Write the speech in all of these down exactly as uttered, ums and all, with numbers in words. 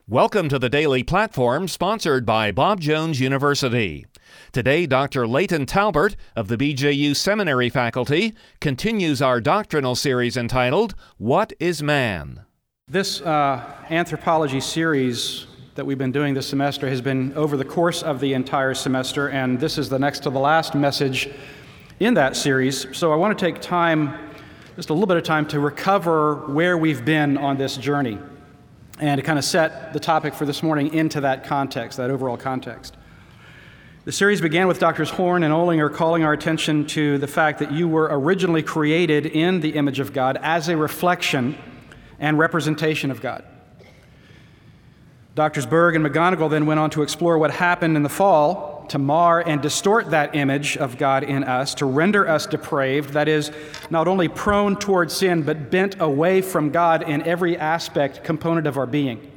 Welcome to the Daily Platform, sponsored by Bob Jones University. Today, Doctor Leighton Talbert of the B J U Seminary faculty continues our doctrinal series entitled, What is Man? This uh, anthropology series that we've been doing this semester has been over the course of the entire semester, and this is the next to the last message in that series. So I want to take time, just a little bit of time, to recover where we've been on this journey, and to kind of set the topic for this morning into that context, that overall context. The series began with Doctors Horn and Olinger calling our attention to the fact that you were originally created in the image of God as a reflection and representation of God. Doctors Berg and McGonigal then went on to explore what happened in the fall to mar and distort that image of God in us, to render us depraved, that is, not only prone toward sin, but bent away from God in every aspect, component of our being.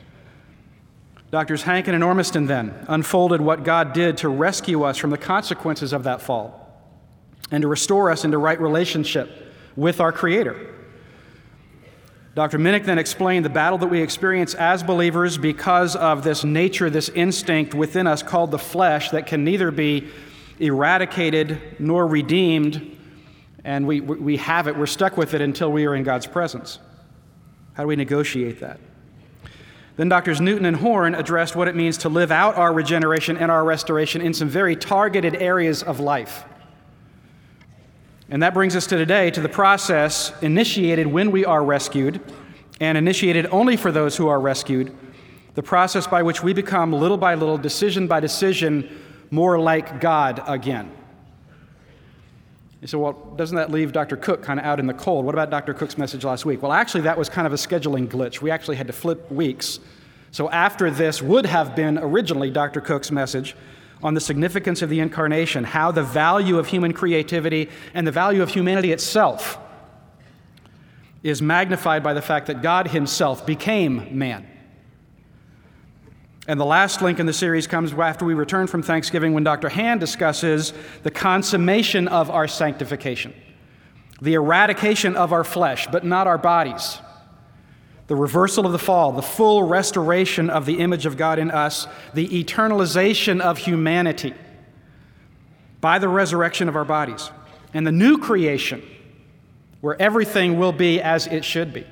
Doctors Hankin and Ormiston then unfolded what God did to rescue us from the consequences of that fall and to restore us into right relationship with our Creator. Doctor Minnick then explained the battle that we experience as believers because of this nature, this instinct within us called the flesh that can neither be eradicated nor redeemed, and we, we have it, we're stuck with it until we are in God's presence. How do we negotiate that? Then Doctors Newton and Horn addressed what it means to live out our regeneration and our restoration in some very targeted areas of life. And that brings us to today, to the process initiated when we are rescued, and initiated only for those who are rescued, the process by which we become little by little, decision by decision, more like God again. You say, well, doesn't that leave Doctor Cook kind of out in the cold? What about Doctor Cook's message last week? Well, actually, that was kind of a scheduling glitch. We actually had to flip weeks. So after this would have been originally Doctor Cook's message on the significance of the incarnation, how the value of human creativity and the value of humanity itself is magnified by the fact that God himself became man. And the last link in the series comes after we return from Thanksgiving, when Doctor Hand discusses the consummation of our sanctification, the eradication of our flesh, but not our bodies, the reversal of the fall, the full restoration of the image of God in us, the eternalization of humanity by the resurrection of our bodies, and the new creation where everything will be as it should be.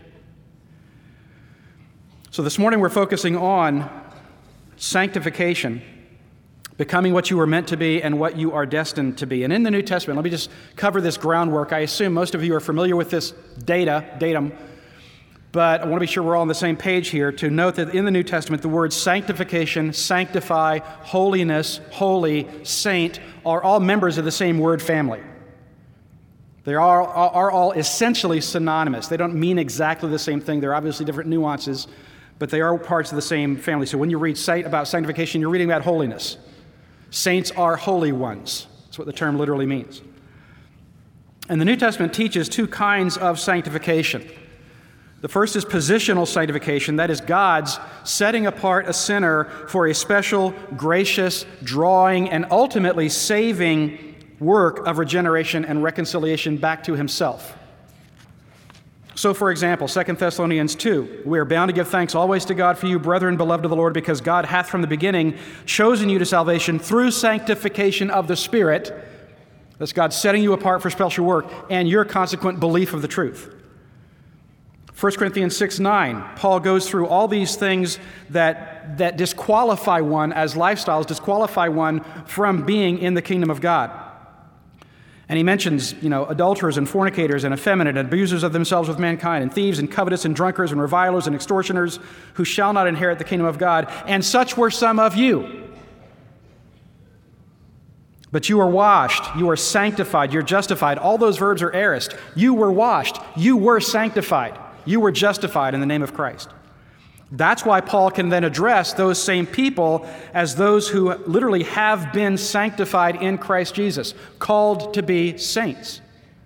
So this morning we're focusing on sanctification, becoming what you were meant to be and what you are destined to be. And in the New Testament, let me just cover this groundwork. I assume most of you are familiar with this data, datum, but I want to be sure we're all on the same page here to note that in the New Testament, the words sanctification, sanctify, holiness, holy, saint are all members of the same word family. They are, are all essentially synonymous. They don't mean exactly the same thing. There are obviously different nuances, but they are parts of the same family. So when you read about sanctification, you're reading about holiness. Saints are holy ones. That's what the term literally means. And the New Testament teaches two kinds of sanctification. The first is positional sanctification. That is God's setting apart a sinner for a special, gracious, drawing, and ultimately saving work of regeneration and reconciliation back to himself. So, for example, Second Thessalonians two, we are bound to give thanks always to God for you, brethren, beloved of the Lord, because God hath from the beginning chosen you to salvation through sanctification of the Spirit. That's God setting you apart for special work and your consequent belief of the truth. First Corinthians six nine, Paul goes through all these things that, that disqualify one as lifestyles, disqualify one from being in the kingdom of God. And he mentions, you know, adulterers and fornicators and effeminate and abusers of themselves with mankind and thieves and covetous and drunkards and revilers and extortioners who shall not inherit the kingdom of God. And such were some of you. But you are washed, you are sanctified, you're justified. All those verbs are aorist. You were washed, you were sanctified. You were justified in the name of Christ. That's why Paul can then address those same people as those who literally have been sanctified in Christ Jesus, called to be saints.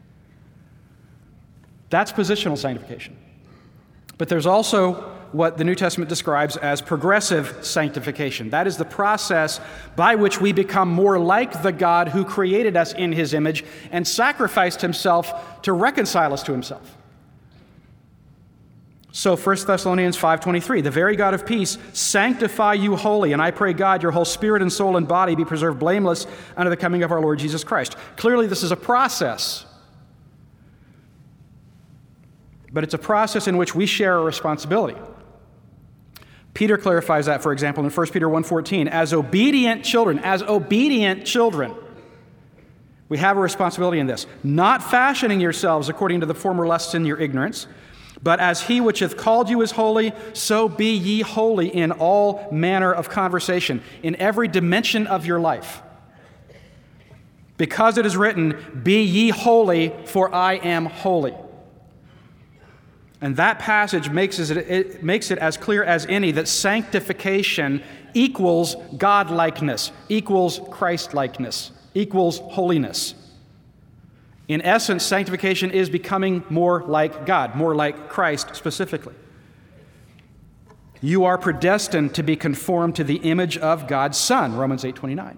That's positional sanctification. But there's also what the New Testament describes as progressive sanctification. That is the process by which we become more like the God who created us in his image and sacrificed himself to reconcile us to himself. So First Thessalonians five twenty-three, the very God of peace sanctify you wholly, and I pray God your whole spirit and soul and body be preserved blameless unto the coming of our Lord Jesus Christ. Clearly this is a process, but it's a process in which we share a responsibility. Peter clarifies that, for example, in First Peter one fourteen, as obedient children, as obedient children, we have a responsibility in this, not fashioning yourselves according to the former lusts in your ignorance, but as he which hath called you is holy, so be ye holy in all manner of conversation, in every dimension of your life. Because it is written, be ye holy, for I am holy. And that passage makes it, it makes it as clear as any that sanctification equals God-likeness, equals Christ-likeness, equals holiness. In essence, sanctification is becoming more like God, more like Christ specifically. You are predestined to be conformed to the image of God's Son, Romans eight twenty-nine.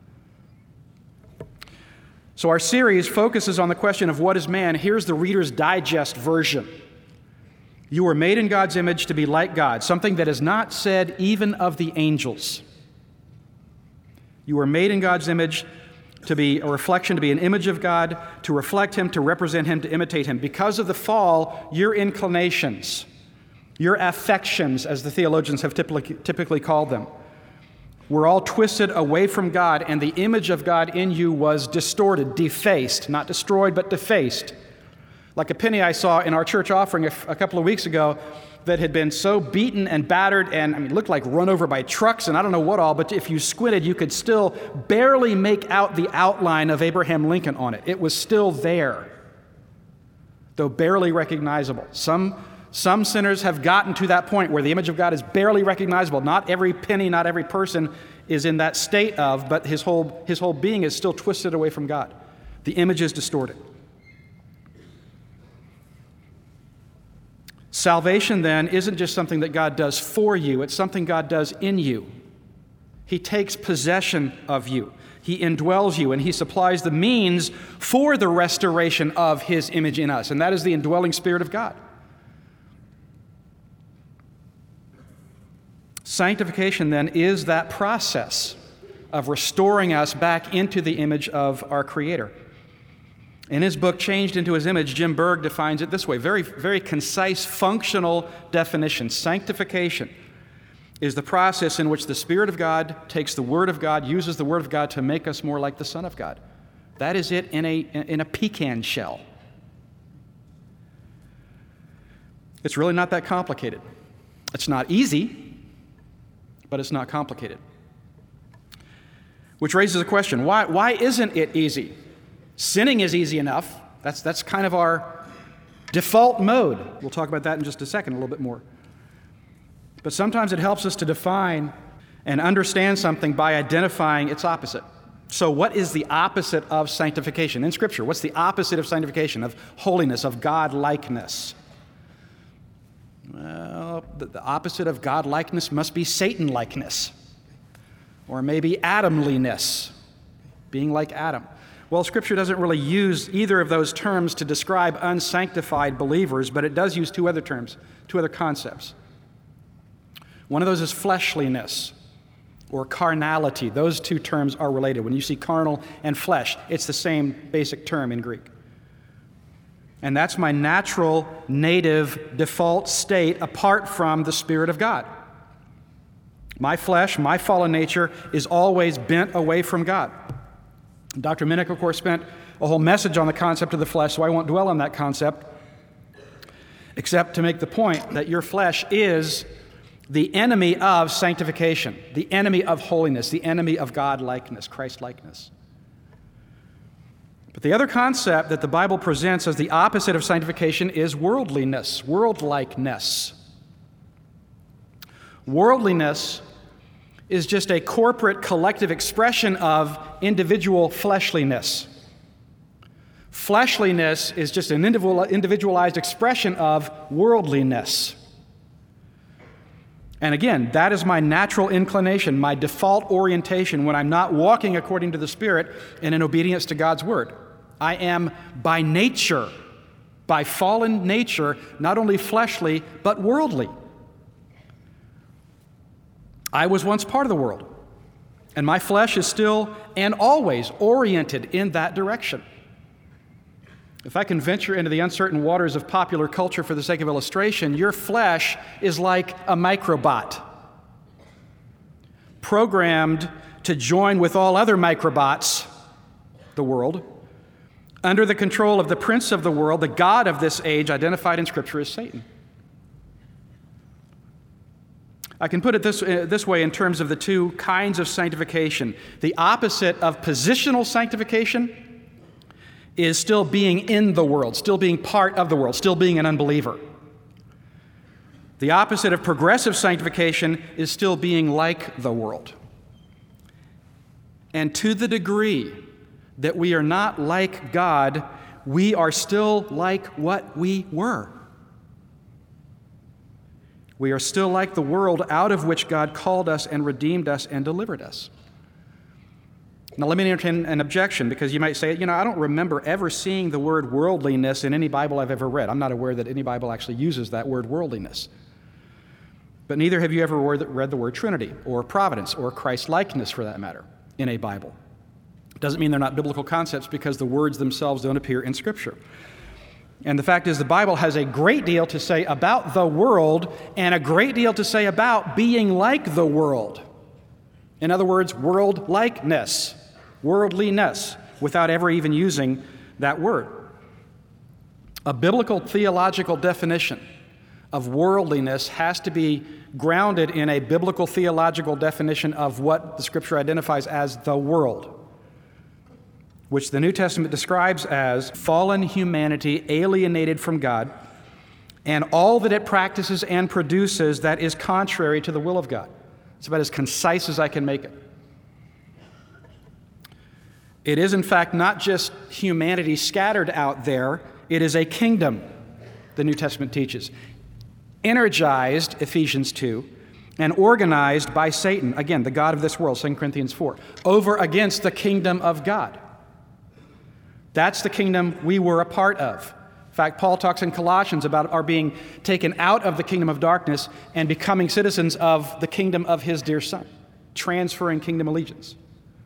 So our series focuses on the question of what is man. Here's the Reader's Digest version. You were made in God's image to be like God, something that is not said even of the angels. You were made in God's image to be a reflection, to be an image of God, to reflect Him, to represent Him, to imitate Him. Because of the fall, your inclinations, your affections, as the theologians have typically, typically called them, were all twisted away from God, and the image of God in you was distorted, defaced, not destroyed, but defaced. Like a penny I saw in our church offering a, a couple of weeks ago that had been so beaten and battered and I mean, looked like run over by trucks and I don't know what all, but if you squinted, you could still barely make out the outline of Abraham Lincoln on it. It was still there, though barely recognizable. Some, some sinners have gotten to that point where the image of God is barely recognizable. Not every penny, not every person is in that state of, but his whole, his whole being is still twisted away from God. The image is distorted. Salvation, then, isn't just something that God does for you. It's something God does in you. He takes possession of you. He indwells you, and He supplies the means for the restoration of His image in us, and that is the indwelling Spirit of God. Sanctification, then, is that process of restoring us back into the image of our Creator. In his book, Changed into His Image, Jim Berg defines it this way, very, very concise, functional definition. Sanctification is the process in which the Spirit of God takes the Word of God, uses the Word of God to make us more like the Son of God. That is it in a, in a pecan shell. It's really not that complicated. It's not easy, but it's not complicated. Which raises a question, why, why isn't it easy? Sinning is easy enough. That's, that's kind of our default mode. We'll talk about that in just a second, a little bit more. But sometimes it helps us to define and understand something by identifying its opposite. So what is the opposite of sanctification in Scripture? What's the opposite of sanctification, of holiness, of God-likeness? Well, the, the opposite of God-likeness must be Satan-likeness, or maybe Adamliness, being like Adam. Well, Scripture doesn't really use either of those terms to describe unsanctified believers, but it does use two other terms, two other concepts. One of those is fleshliness or carnality. Those two terms are related. When you see carnal and flesh, it's the same basic term in Greek. And that's my natural, native, default state apart from the Spirit of God. My flesh, my fallen nature, is always bent away from God. Doctor Minnick, of course, spent a whole message on the concept of the flesh, so I won't dwell on that concept, except to make the point that your flesh is the enemy of sanctification, the enemy of holiness, the enemy of God-likeness, Christ-likeness. But the other concept that the Bible presents as the opposite of sanctification is worldliness, worldlikeness. Worldliness is just a corporate, collective expression of individual fleshliness. Fleshliness is just an individualized expression of worldliness. And again, that is my natural inclination, my default orientation when I'm not walking according to the Spirit and in obedience to God's Word. I am by nature by fallen nature, not only fleshly, but worldly. I was once part of the world, and my flesh is still and always oriented in that direction. If I can venture into the uncertain waters of popular culture for the sake of illustration, your flesh is like a microbot, programmed to join with all other microbots, the world, under the control of the prince of the world, the god of this age, identified in Scripture as Satan. I can put it this, uh, this way in terms of the two kinds of sanctification. The opposite of positional sanctification is still being in the world, still being part of the world, still being an unbeliever. The opposite of progressive sanctification is still being like the world. And to the degree that we are not like God, we are still like what we were. We are still like the world out of which God called us and redeemed us and delivered us. Now, let me entertain an objection, because you might say, you know, I don't remember ever seeing the word worldliness in any Bible I've ever read. I'm not aware that any Bible actually uses that word worldliness. But neither have you ever read the word Trinity or providence or Christ-likeness, for that matter, in a Bible. It doesn't mean they're not biblical concepts, because the words themselves don't appear in Scripture. And the fact is, the Bible has a great deal to say about the world and a great deal to say about being like the world. In other words, world-likeness, worldliness, without ever even using that word. A biblical theological definition of worldliness has to be grounded in a biblical theological definition of what the Scripture identifies as the world, which the New Testament describes as fallen humanity alienated from God and all that it practices and produces that is contrary to the will of God. It's about as concise as I can make it. It is, in fact, not just humanity scattered out there. It is a kingdom, the New Testament teaches, energized, Ephesians two, and organized by Satan, again, the god of this world, Second Corinthians four, over against the kingdom of God. That's the kingdom we were a part of. In fact, Paul talks in Colossians about our being taken out of the kingdom of darkness and becoming citizens of the kingdom of his dear Son, transferring kingdom allegiance.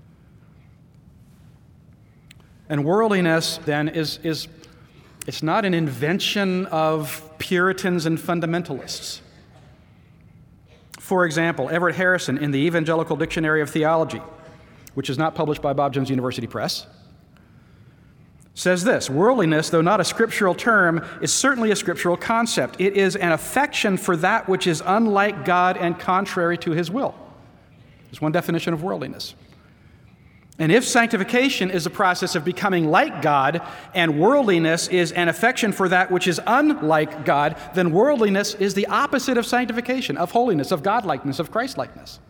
And worldliness, then, is, is it's not an invention of Puritans and fundamentalists. For example, Everett Harrison in the Evangelical Dictionary of Theology, which is not published by Bob Jones University Press, says this: worldliness, though not a scriptural term, is certainly a scriptural concept. It is an affection for that which is unlike God and contrary to his will. There's one definition of worldliness. And if sanctification is a process of becoming like God, and worldliness is an affection for that which is unlike God, then worldliness is the opposite of sanctification, of holiness, of godlikeness, of Christlikeness.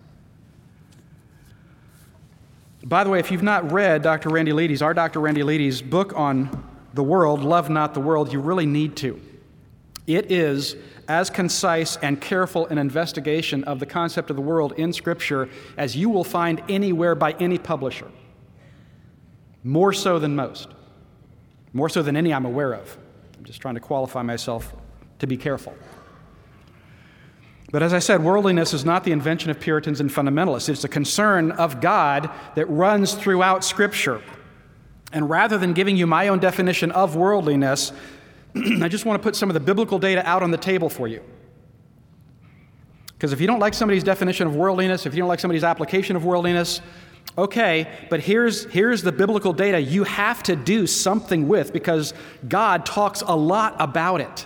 By the way, if you've not read Doctor Randy Leedy's, our Doctor Randy Leedy's book on the world, Love Not the World, you really need to. It is as concise and careful an investigation of the concept of the world in Scripture as you will find anywhere by any publisher. More so than most. More so than any I'm aware of. I'm just trying to qualify myself to be careful. But as I said, worldliness is not the invention of Puritans and fundamentalists. It's a concern of God that runs throughout Scripture. And rather than giving you my own definition of worldliness, I just want to put some of the biblical data out on the table for you. Because if you don't like somebody's definition of worldliness, if you don't like somebody's application of worldliness, okay, but here's, here's the biblical data you have to do something with, because God talks a lot about it.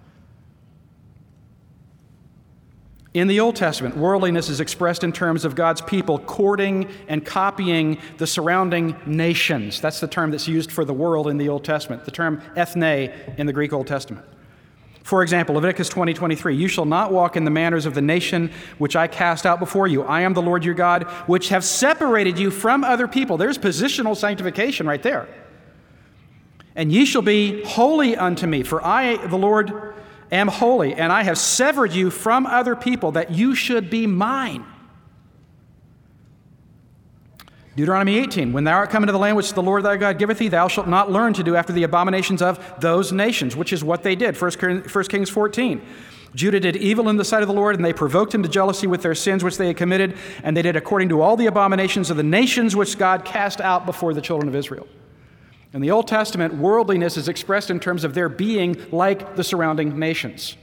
In the Old Testament, worldliness is expressed in terms of God's people courting and copying the surrounding nations. That's the term that's used for the world in the Old Testament, the term ethne in the Greek Old Testament. For example, Leviticus twenty twenty-three, you shall not walk in the manners of the nation which I cast out before you. I am the Lord your God, which have separated you from other people. There's positional sanctification right there. And ye shall be holy unto me, for I, the Lord, am holy, and I have severed you from other people that you should be mine. Deuteronomy eighteen, when thou art come into the land which the Lord thy God giveth thee, thou shalt not learn to do after the abominations of those nations, which is what they did. First Kings fourteen. Judah did evil in the sight of the Lord, and they provoked him to jealousy with their sins which they had committed, and they did according to all the abominations of the nations which God cast out before the children of Israel. In the Old Testament, worldliness is expressed in terms of their being like the surrounding nations.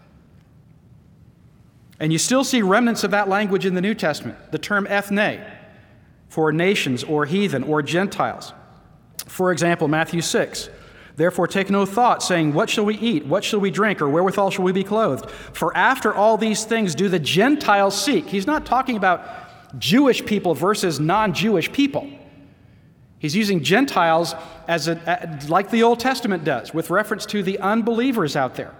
And you still see remnants of that language in the New Testament. The term ethne, for nations or heathen or Gentiles. For example, Matthew six, therefore take no thought, saying, what shall we eat? What shall we drink? Or wherewithal shall we be clothed? For after all these things do the Gentiles seek. He's not talking about Jewish people versus non-Jewish people. He's using Gentiles as a, like the Old Testament does, with reference to the unbelievers out there.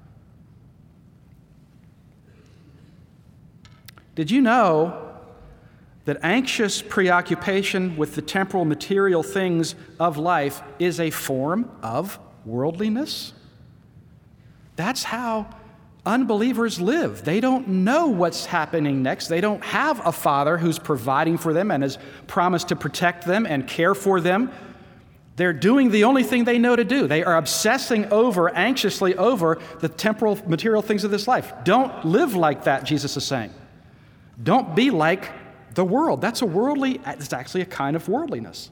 Did you know that anxious preoccupation with the temporal material things of life is a form of worldliness? That's how unbelievers live. They don't know what's happening next. They don't have a father who's providing for them and has promised to protect them and care for them. They're doing the only thing they know to do. They are obsessing over, anxiously over the temporal material things of this life. Don't live like that, Jesus is saying. Don't be like the world. That's a worldly, it's actually a kind of worldliness.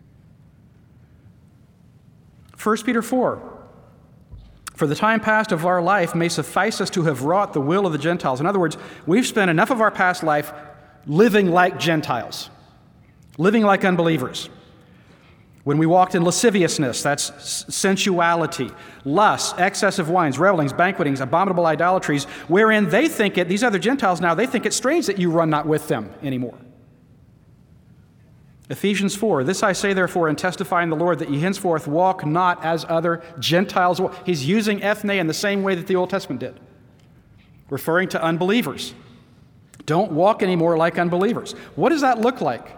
First Peter four, for the time past of our life may suffice us to have wrought the will of the Gentiles. In other words, we've spent enough of our past life living like Gentiles, living like unbelievers. When we walked in lasciviousness, that's sensuality, lust, excess of wines, revelings, banquetings, abominable idolatries, wherein they think it, these other Gentiles now, they think it strange that you run not with them anymore. Ephesians four, this I say therefore and testify in the Lord that ye henceforth walk not as other Gentiles walk. He's using ethne in the same way that the Old Testament did, referring to unbelievers. Don't walk anymore like unbelievers. What does that look like?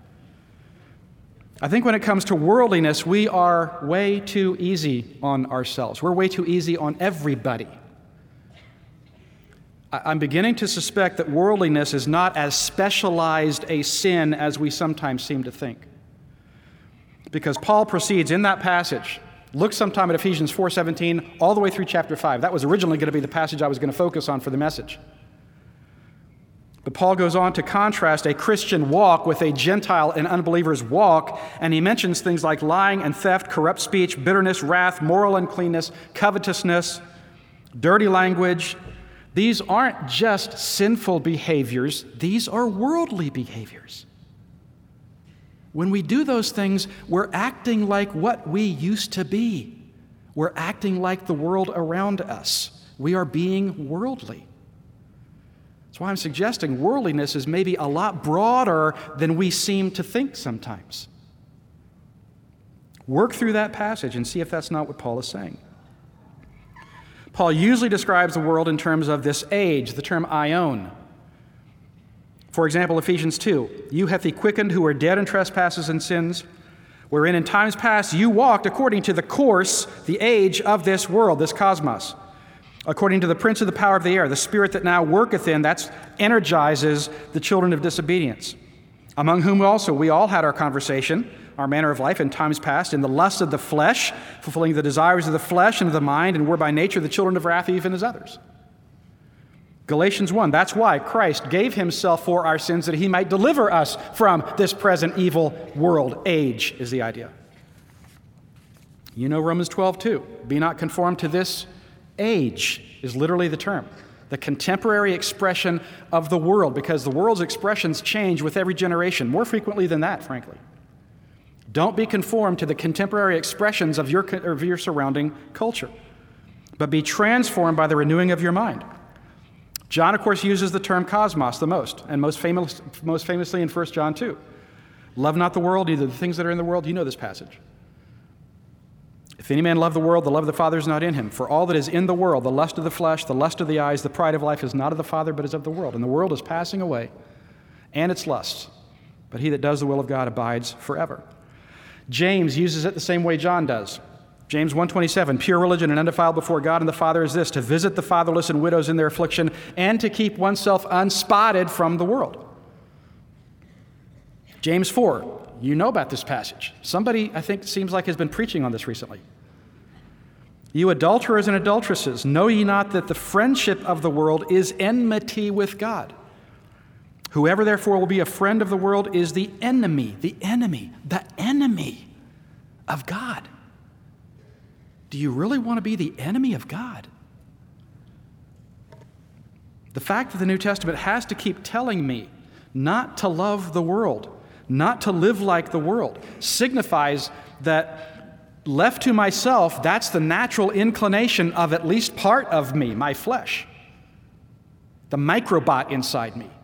I think when it comes to worldliness, we are way too easy on ourselves. We're way too easy on everybody. I'm beginning to suspect that worldliness is not as specialized a sin as we sometimes seem to think. Because Paul proceeds in that passage, look sometime at Ephesians four seventeen, all the way through chapter five. That was originally going to be the passage I was going to focus on for the message. But Paul goes on to contrast a Christian walk with a Gentile and unbeliever's walk, and he mentions things like lying and theft, corrupt speech, bitterness, wrath, moral uncleanness, covetousness, dirty language. These aren't just sinful behaviors, these are worldly behaviors. When we do those things, we're acting like what we used to be. We're acting like the world around us. We are being worldly. That's why I'm suggesting worldliness is maybe a lot broader than we seem to think sometimes. Work through that passage and see if that's not what Paul is saying. Paul usually describes the world in terms of this age, the term aion. For example, Ephesians two, you hath he quickened who were dead in trespasses and sins, wherein in times past you walked according to the course, the age of this world, this cosmos. According to the prince of the power of the air, the spirit that now worketh in, that energizes the children of disobedience, among whom also we all had our conversation, our manner of life in times past, in the lust of the flesh, fulfilling the desires of the flesh and of the mind, and were by nature the children of wrath even as others. Galatians one, that's why Christ gave himself for our sins, that he might deliver us from this present evil world. Age is the idea. You know Romans twelve two, be not conformed to this age is literally the term, the contemporary expression of the world, because the world's expressions change with every generation, more frequently than that, frankly. Don't be conformed to the contemporary expressions of your, of your surrounding culture, but be transformed by the renewing of your mind. John, of course, uses the term cosmos the most, and most, famous, most famously in First John two. Love not the world, neither the things that are in the world. You know this passage. If any man love the world, the love of the Father is not in him. For all that is in the world, the lust of the flesh, the lust of the eyes, the pride of life, is not of the Father, but is of the world. And the world is passing away, and its lusts. But he that does the will of God abides forever. James uses it the same way John does. James one twenty-seven, pure religion and undefiled before God and the Father is this, to visit the fatherless and widows in their affliction, and to keep oneself unspotted from the world. James four, you know about this passage. Somebody, I think, seems like has been preaching on this recently. You adulterers and adulteresses, know ye not that the friendship of the world is enmity with God? Whoever therefore will be a friend of the world is the enemy, the enemy, the enemy of God. Do you really want to be the enemy of God? The fact that the New Testament has to keep telling me not to love the world, not to live like the world, signifies that left to myself, that's the natural inclination of at least part of me, my flesh, the microbot inside me.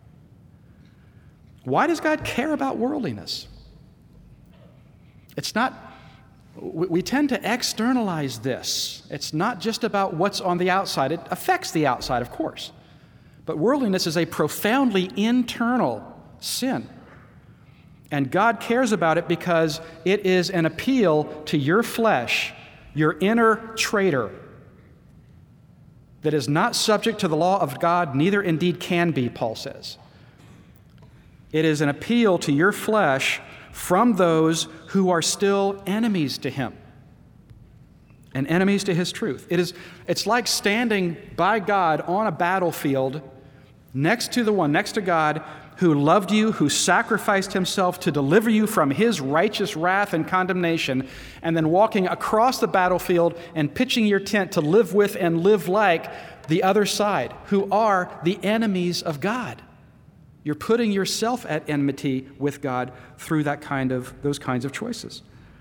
Why does God care about worldliness? It's not, we tend to externalize this. It's not just about what's on the outside. It affects the outside, of course. But worldliness is a profoundly internal sin. And God cares about it because it is an appeal to your flesh, your inner traitor, that is not subject to the law of God, neither indeed can be, Paul says. It is an appeal to your flesh from those who are still enemies to him and enemies to his truth. It is, it's like standing by God on a battlefield next to the one, next to God, who loved you, who sacrificed himself to deliver you from his righteous wrath and condemnation, and then walking across the battlefield and pitching your tent to live with and live like the other side, who are the enemies of God. You're putting yourself at enmity with God through that kind of, those kinds of choices.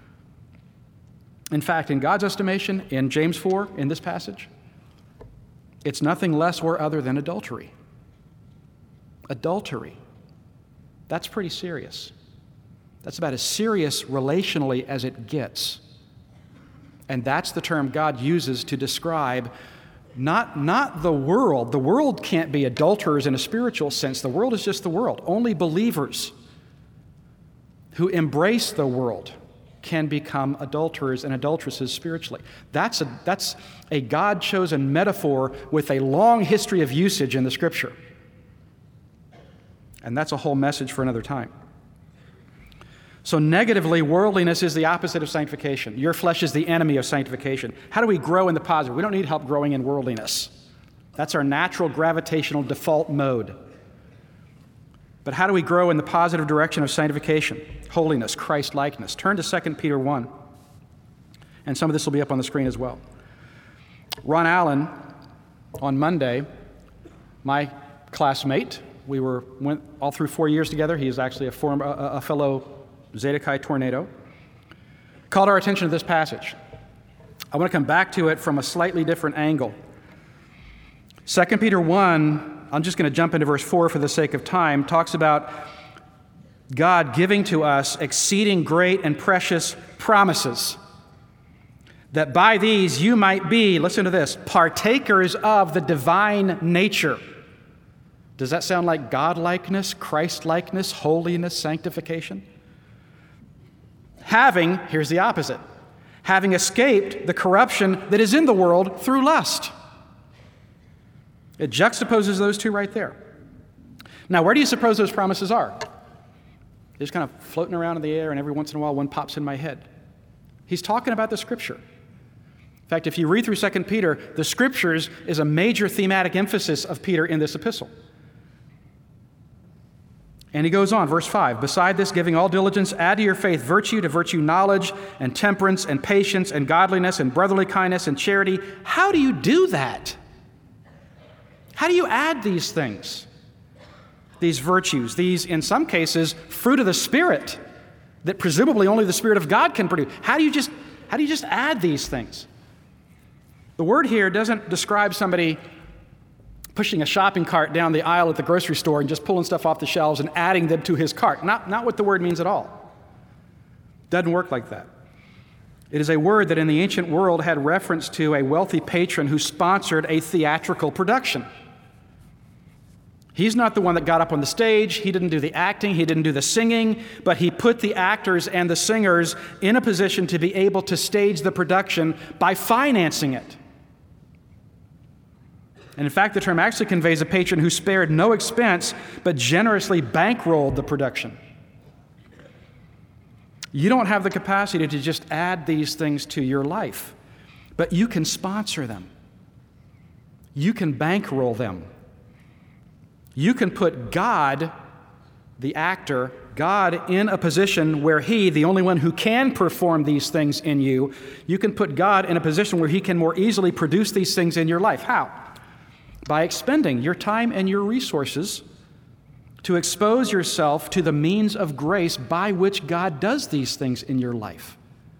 In fact, in God's estimation, in James four, in this passage, it's nothing less or other than adultery. Adultery. That's pretty serious. That's about as serious relationally as it gets. And that's the term God uses to describe not, not the world. The world can't be adulterers in a spiritual sense. The world is just the world. Only believers who embrace the world can become adulterers and adulteresses spiritually. That's a, that's a God-chosen metaphor with a long history of usage in the Scripture. And that's a whole message for another time. So negatively, worldliness is the opposite of sanctification. Your flesh is the enemy of sanctification. How do we grow in the positive? We don't need help growing in worldliness. That's our natural gravitational default mode. But how do we grow in the positive direction of sanctification, holiness, Christ-likeness? Turn to Second Peter one. And some of this will be up on the screen as well. Ron Allen, on Monday, my classmate, we were went all through four years together. He is actually a, form, a, a fellow Zeta Chi Tornado. Called our attention to this passage. I want to come back to it from a slightly different angle. Second Peter one, I'm just going to jump into verse four for the sake of time, talks about God giving to us exceeding great and precious promises, that by these you might be, listen to this, partakers of the divine nature. Does that sound like God-likeness, Christ-likeness, holiness, sanctification? Having, here's the opposite, having escaped the corruption that is in the world through lust. It juxtaposes those two right there. Now, where do you suppose those promises are? They're just kind of floating around in the air, and every once in a while one pops in my head. He's talking about the Scripture. In fact, if you read through Second Peter, the Scriptures is a major thematic emphasis of Peter in this epistle. And he goes on, verse five, beside this, giving all diligence, add to your faith virtue, to virtue knowledge, and temperance, and patience, and godliness, and brotherly kindness, and charity. How do you do that? How do you add these things? These virtues, these, in some cases, fruit of the Spirit that presumably only the Spirit of God can produce. How do you just, how do you just add these things? The word here doesn't describe somebody pushing a shopping cart down the aisle at the grocery store and just pulling stuff off the shelves and adding them to his cart. Not, not what the word means at all. Doesn't work like that. It is a word that in the ancient world had reference to a wealthy patron who sponsored a theatrical production. He's not the one that got up on the stage. He didn't do the acting. He didn't do the singing. But he put the actors and the singers in a position to be able to stage the production by financing it. And in fact, the term actually conveys a patron who spared no expense but generously bankrolled the production. You don't have the capacity to just add these things to your life, but you can sponsor them. You can bankroll them. You can put God, the actor, God in a position where He, the only one who can perform these things in you, you can put God in a position where He can more easily produce these things in your life. How? By expending your time and your resources to expose yourself to the means of grace by which God does these things in your life.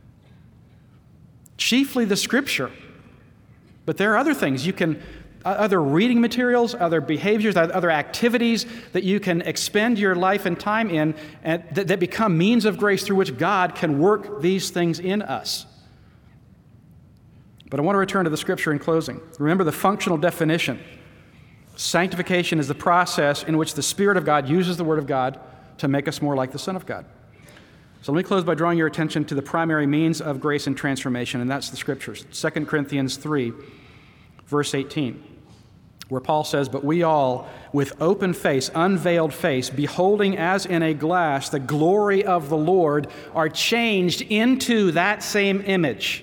Chiefly the Scripture. But there are other things. You can, other reading materials, other behaviors, other activities that you can expend your life and time in and that, that become means of grace through which God can work these things in us. But I want to return to the Scripture in closing. Remember the functional definition. Sanctification is the process in which the Spirit of God uses the Word of God to make us more like the Son of God. So let me close by drawing your attention to the primary means of grace and transformation, and that's the Scriptures. Second Corinthians three, verse eighteen, where Paul says, "But we all, with open face, unveiled face, beholding as in a glass the glory of the Lord, are changed into that same image,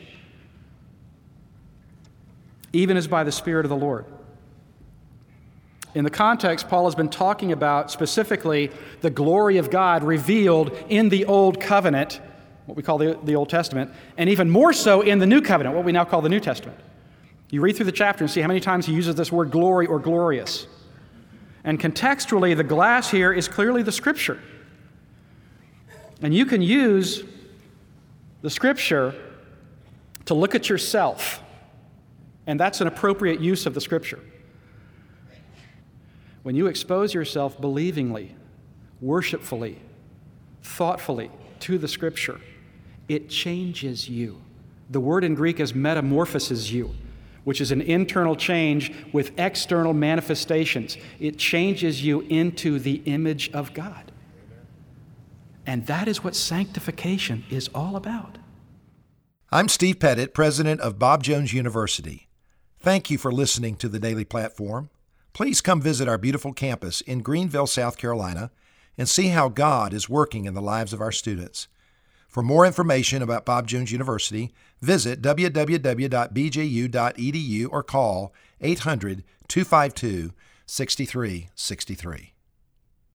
even as by the Spirit of the Lord." In the context, Paul has been talking about specifically the glory of God revealed in the Old Covenant, what we call the, the Old Testament, and even more so in the New Covenant, what we now call the New Testament. You read through the chapter and see how many times he uses this word glory or glorious. And contextually, the glass here is clearly the Scripture. And you can use the Scripture to look at yourself, and that's an appropriate use of the Scripture. When you expose yourself believingly, worshipfully, thoughtfully to the Scripture, it changes you. The word in Greek is metamorphoses you, which is an internal change with external manifestations. It changes you into the image of God. And that is what sanctification is all about. I'm Steve Pettit, president of Bob Jones University. Thank you for listening to the Daily Platform. Please come visit our beautiful campus in Greenville, South Carolina, and see how God is working in the lives of our students. For more information about Bob Jones University, visit w w w dot b j u dot e d u or call eight hundred, two five two, six three six three.